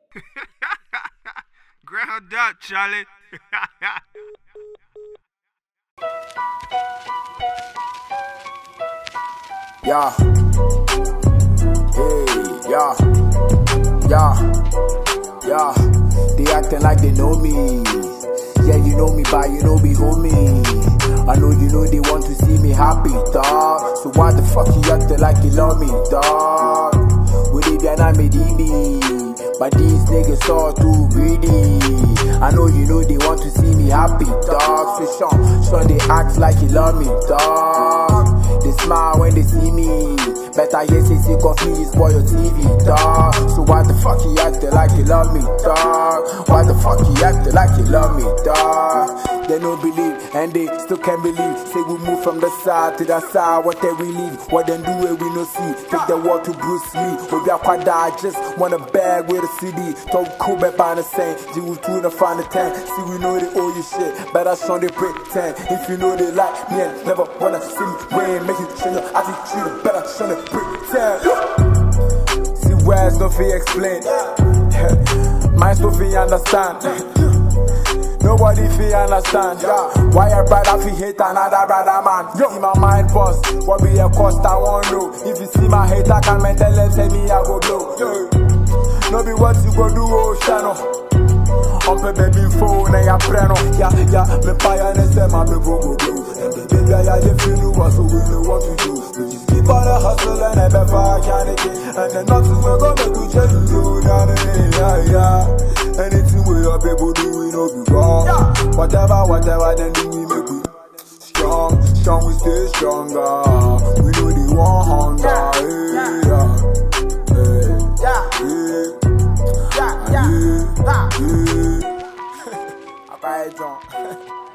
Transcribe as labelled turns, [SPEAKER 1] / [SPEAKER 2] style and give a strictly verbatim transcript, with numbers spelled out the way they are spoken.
[SPEAKER 1] Ground up, Charlie.
[SPEAKER 2] Yeah. Hey, yeah. Yeah. Yeah. They acting like they know me. Yeah, you know me, but you know me, homie. I know you know they want to see me happy, dog. So why the fuck you acting like you love me, dog? With it, then I made me. But these niggas all too greedy. I know you know they want to see me happy, dog. So Sean, Sean they act like you love me, dog. They smile when they see me. Better yes, say sick of me, it's for your T V, dog. So why the fuck you acting like you love me, dog? Why the fuck you acting like you love me, dog? They don't believe, and they still can't believe. Say we move from the side to the side, what they relieve. What them do it, we no see. Take the war to Bruce Lee. We be a quad, I just want a bag with a C D. Talk cool, but by the same. G with two in the final ten. See, we know they owe you shit. Better show they pretend. If you know they like me and never wanna see me win, make you change your attitude. Better show they pretend. See, where's no fee explain. Mine's no fee understand. Nobody feel understand, yeah. Why a brother feel hate another brother man? Yo, in my mind boss, what be a cost I won't know. If you see my hate, I can tell them say me I go blow. Yeah. No be what you go do, oh channel. On pe baby phone and ya preno, yeah, yeah. Me fire and say my people go blow. And the baby I you feel you want so we know what to do. We just keep on the hustle and never fire can it. And then nothing will go make you change you, yeah, yeah. Anything we your people do, we know be wrong. Whatever, whatever, then do we make we strong, strong, we stay stronger. We know the one hunger, hey, yeah, hey, yeah, yeah, yeah, yeah, yeah. I buy it on.